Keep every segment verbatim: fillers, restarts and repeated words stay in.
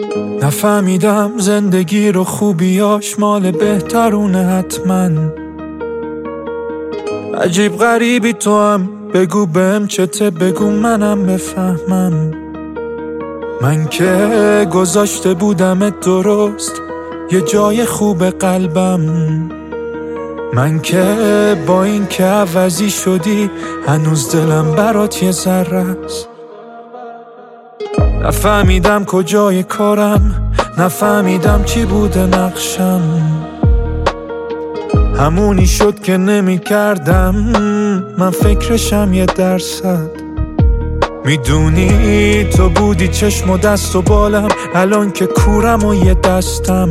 نفهمیدم زندگی رو خوبیاش مال بهترونه حتما. عجیب غریبی تو هم، بگو بهم چته، بگو منم بفهمم. من که گذاشته بودمت درست یه جای خوب قلبم، من که با این که عوضی شدی هنوز دلم برات یه ذره است. نفهمیدم کجای کارم، نفهمیدم چی بوده نقشم، همونی شد که نمی کردم من فکرشم یه درصد. میدونی تو بودی چشم و دست و بالم، الان که کورم و یه دستم.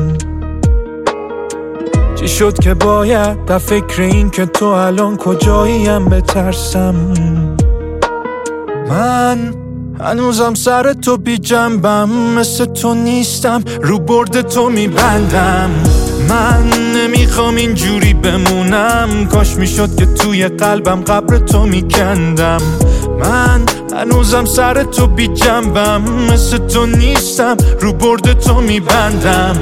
چی شد که باید در فکر این که تو الان کجاییم بترسم. من هنوزم سر تو بی جنبم، مثل تو نیستم رو برد تو میبندم. من نمیخوام اینجوری بمونم، کاش میشد که توی قلبم قبر تو میکندم. من هنوزم سر تو بی جنبم، مثل تو نیستم رو برد تو میبندم.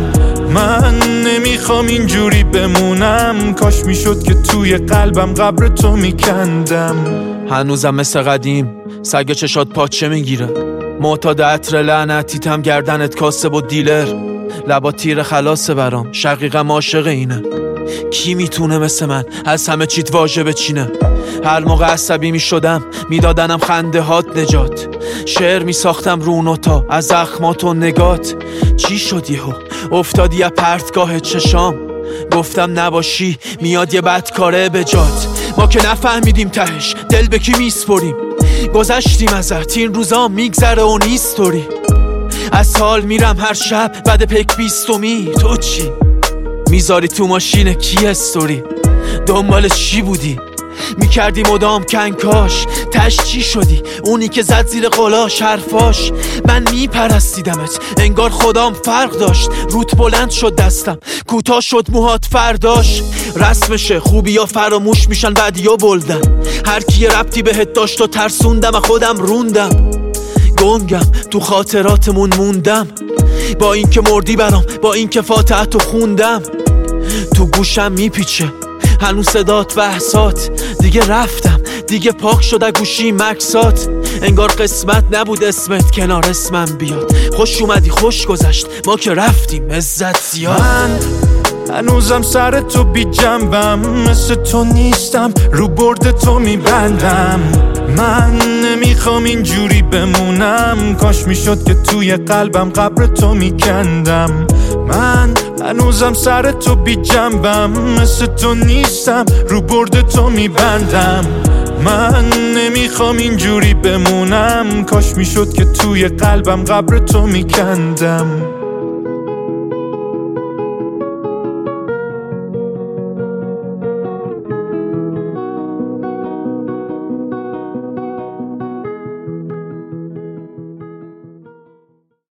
من نمیخوام اینجوری بمونم، کاش میشد که توی قلبم قبر تو میکندم. هنوزم مثل قدیم سگ چشات پاچه میگیره، معتاد عطر لعنتیتم گردنت کاسب و دیلر. لبا تیر خلاصه برام، شقیقم عاشق اینه. کی میتونه مثل من از همه چیت واژه بچینه؟ هر موقع عصبی میشدم میدادنم خنده هات نجات، شعر میساختم رو نوتا از زخمات و نگات. چی شد یهو افتادی از پرتگاه چشام، گفتم نباشی میاد یه بدکاره به جات. ما که نفهمیدیم تهش دل به کی میسپریم، گذشتیم ازت این روزا میگذره و نیستوری. از سال میرم هر شب بعد پک بیستمی، تو چی؟ میذاری تو ماشین کی استوری؟ دنبال چی بودی؟ میکردی مدام کنکاش، تش چی شدی؟ اونی که زد زیر قلاش حرفاش. من میپرستیدمت انگار خدام فرق داشت، روت بلند شد دستم کوتاه شد موهات فرداش. رسمشه خوبی یا فراموش میشن بعدی یا بلدن، هر کی ربطی بهت داشت و ترسوندم و خودم روندم. گنگم تو خاطراتمون موندم، با این که مردی برام، با این که فاتحتو خوندم. تو گوشم میپیچه هنوز صدات بحثات، دیگه رفتم دیگه پاک شده گوشی مکسات. انگار قسمت نبود اسمت کنار اسمم بیاد، خوش اومدی خوش گذشت ما که رفتیم عزت زیاد. من هنوزم سر تو بی جنبم، مثل تو نیستم رو برد تو میبندم. من نمیخوام اینجوری بمونم، کاش میشد که توی قلبم قبر تو میکندم. من هنوزم سر تو بی جنبم، مثل تو نیستم رو برد تو میبندم. من نمیخوام اینجوری بمونم، کاش میشد که توی قلبم قبر تو میکندم.